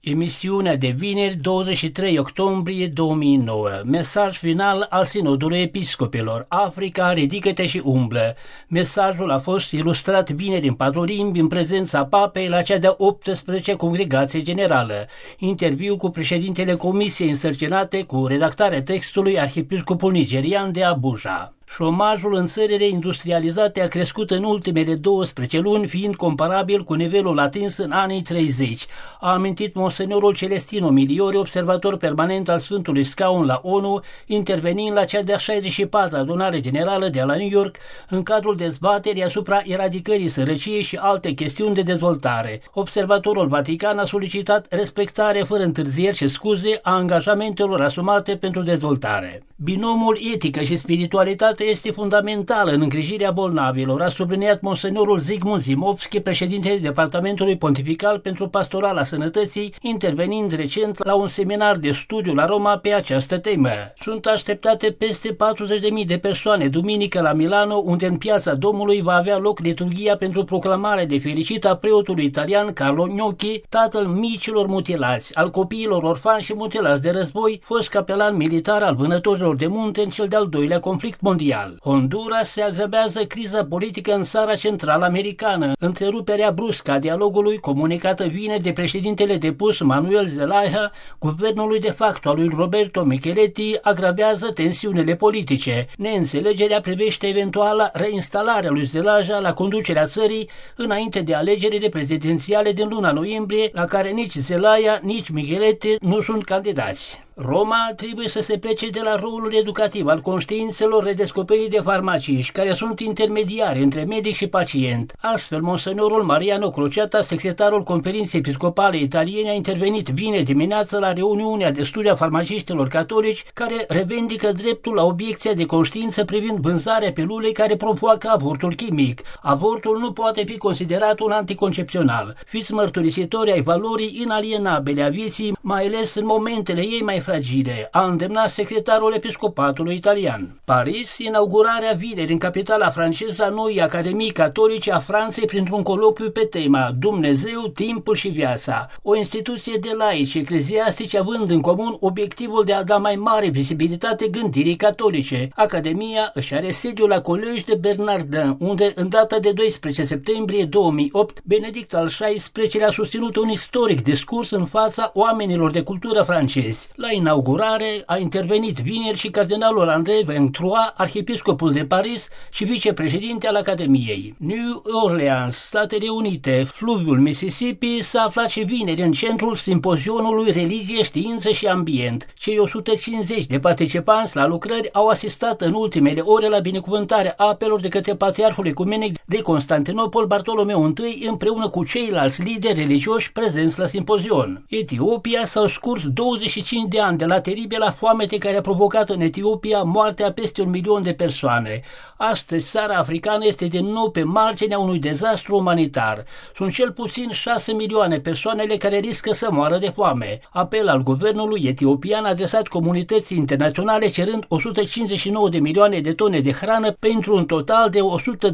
Emisiunea de vineri 23 octombrie 2009. Mesaj final al Sinodului Episcopilor. Africa, ridică-te și umblă. Mesajul a fost ilustrat vineri în 4 limbi în prezența papei la cea de-a 18 Congregație Generală. Interviu cu președintele Comisiei însărcinate cu redactarea textului arhiepiscopul nigerian de Abuja. Șomajul în țările industrializate a crescut în ultimele 12 luni, fiind comparabil cu nivelul atins în anii 30. A amintit monsenorul Celestino Miliori, observator permanent al Sfântului Scaun la ONU, intervenind la cea de-a 64-a adunare generală de la New York, în cadrul dezbaterii asupra eradicării sărăciei și alte chestiuni de dezvoltare. Observatorul Vatican a solicitat respectare fără întârzieri și scuze a angajamentelor asumate pentru dezvoltare. Binomul etică și spiritualitate este fundamentală în îngrijirea bolnavilor, a subliniat monsenorul Zygmunt Zimovski, președintele Departamentului Pontifical pentru Pastorala Sănătății, intervenind recent la un seminar de studiu la Roma pe această temă. Sunt așteptate peste 40.000 de persoane duminică la Milano, unde în Piața Domnului va avea loc liturghia pentru proclamarea de fericit a preotului italian Carlo Gnocchi, tatăl micilor mutilați, al copiilor orfani și mutilați de război, fost capelan militar al vânătorilor de munte în cel de-al doilea conflict mondial. Honduras se agrăbează criza politică în țara central americană. Întreruperea bruscă a dialogului, comunicată vineri de președintele depus Manuel Zelaya, guvernului de facto al lui Roberto Micheletti, agravează tensiunile politice. Neînțelegerea privește eventuala reinstalarea lui Zelaya la conducerea țării înainte de alegerile prezidențiale din luna noiembrie, la care nici Zelaya, nici Micheletti nu sunt candidați. Roma trebuie să se plece de la rolul educativ al conștiințelor redescoperii de farmaciști, care sunt intermediari între medic și pacient. Astfel, monsenorul Mariano Crociata, secretarul Conferinței Episcopale Italiene, a intervenit vineri dimineață la reuniunea de studiu a farmaciștilor catolici, care revendică dreptul la obiecția de conștiință privind vânzarea pilulei care provoacă avortul chimic. Avortul nu poate fi considerat un anticoncepțional. Fiți mărturisitori ai valorii inalienabile a vieții, mai ales în momentele ei mai fragile, a îndemnat secretarul episcopatului italian. Paris, inaugurarea vineri în capitala franceză a noii Academii Catolice a Franței printr-un colocviu pe tema Dumnezeu, timpul și viața. O instituție de laici ecleziastici având în comun obiectivul de a da mai mare vizibilitate gândirii catolice. Academia își are sediul la Collège de Bernardin, unde în data de 12 septembrie 2008, Benedict al XVI-lea a susținut un istoric discurs în fața oamenilor de cultură francezi. La inaugurare a intervenit vineri și cardinalul André Ventroy, arhiepiscopul de Paris și vicepreședinte al Academiei. New Orleans, Statele Unite, fluviul Mississippi s-a aflat și vineri în centrul simpozionului Religie, Știință și Ambient. Cei 150 de participanți la lucrări au asistat în ultimele ore la binecuvântarea apelor de către Patriarhul Ecumenic de Constantinopol, Bartolomeu I, împreună cu ceilalți lideri religioși prezenți la simpozion. Etiopia s-au scurs 25 de ani de la teribila foamete care a provocat în Etiopia moartea a peste 1 milion de persoane. Astăzi, țara africană este din nou pe marginea unui dezastru umanitar. Sunt cel puțin 6 milioane persoanele care riscă să moară de foame. Apel al guvernului etiopian adresat comunității internaționale cerând 159 de milioane de tone de hrană pentru un total de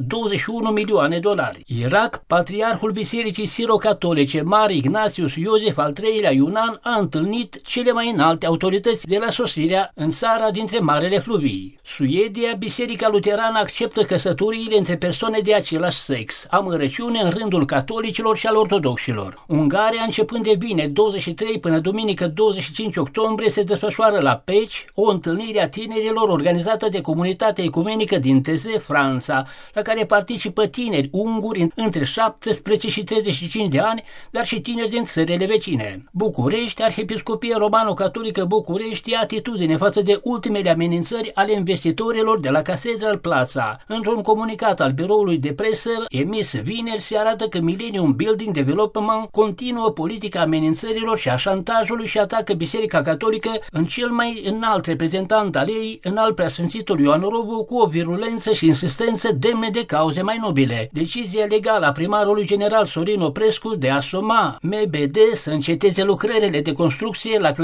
121 milioane $. Irak, patriarhul Bisericii Siro-Catolice, Mari Ignatius Iosef al III-lea Iunan, a întâlnit cele mai înalte autorități de la sosirea în țara dintre marele fluvii. Suedia, Biserica Luterană acceptă căsătoriile între persoane de același sex, amărăciune în rândul catolicilor și al ortodoxilor. Ungaria, începând de vineri 23 până duminică 25 octombrie, se desfășoară la Peci o întâlnire a tinerilor organizată de Comunitatea Ecumenică din Teze, Franța, la care participă tineri unguri între 17 și 35 de ani, dar și tineri din țările vecine. București, Arhiepiscopia Romano-Catolică București ia atitudine față de ultimele amenințări ale investitorilor de la Cathedral Plaza. Într-un comunicat al biroului de presă emis vineri se arată că Millennium Building Development continuă politica amenințărilor și a șantajului și atacă Biserica Catolică în cel mai înalt reprezentant al ei, înalt preasfințitul Ioan Robu, cu o virulență și insistență demne de cauze mai nobile. Decizia legală a primarului general Sorin Oprescu de a soma MBD să înceteze lucrările de construcție la clădirea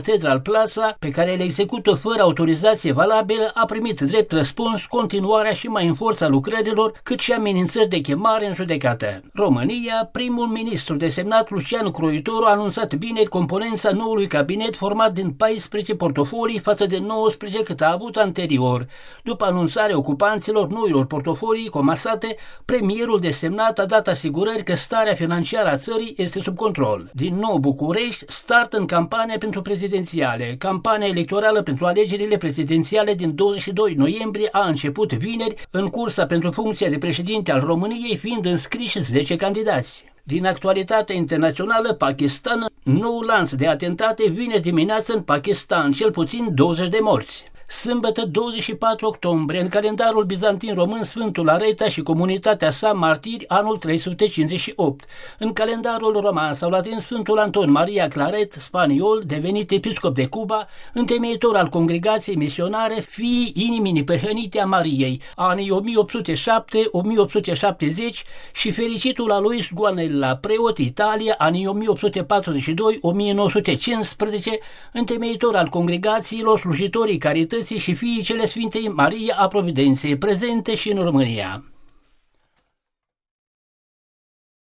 Cathedral Plaza, pe care le execută fără autorizație valabilă, a primit drept răspuns continuarea și mai în forța lucrărilor, cât și amenințări de chemare în judecată. România, primul ministru desemnat Lucian Croitoru a anunțat vineri componența noului cabinet format din 14 portofolii față de 19 cât a avut anterior. După anunțarea ocupanților noilor portofolii comasate, premierul desemnat a dat asigurări că starea financiară a țării este sub control. Din nou București, start în campania pentru prezidențiale. Campania electorală pentru alegerile prezidențiale din 22 noiembrie a început vineri, în cursa pentru funcția de președinte al României fiind înscriși 10 candidați. Din actualitatea internațională, Pakistan, nou lanț de atentate vineri dimineață în Pakistan, cel puțin 20 de morți. Sâmbătă 24 octombrie, în calendarul bizantin român, Sfântul Areta și comunitatea sa martiri, anul 358. În calendarul roman s-au atins Sfântul Anton Maria Claret, spaniol, devenit episcop de Cuba, întemeitor al congregației misionare Fiii Inimii Neprihănite a Mariei, anii 1807-1870 și fericitul Alois Goanella, preot Italia, anii 1842-1915, întemeitor al congregațiilor Slujitorii Carității și fiii cele Sfintei Maria a Providenței, prezente și în România.